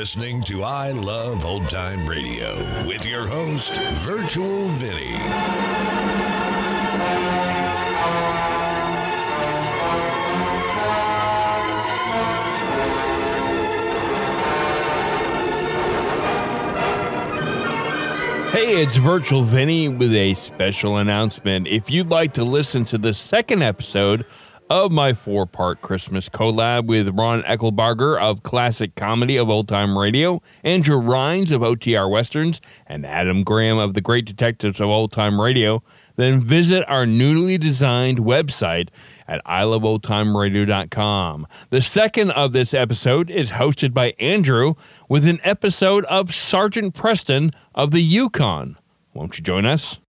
listening to I Love Old Time Radio with your host, Virtual Vinny. Hey, it's Virtual Vinny with a special announcement. If you'd like to listen to the second episode of my 4-part Christmas collab with Ron Eckelbarger of Classic Comedy of Old Time Radio, Andrew Rhines of OTR Westerns, and Adam Graham of The Great Detectives of Old Time Radio, then visit our newly designed website at iloveoldtimeradio.com. The second of this episode is hosted by Andrew with an episode of Sergeant Preston of the Yukon. Won't you join us?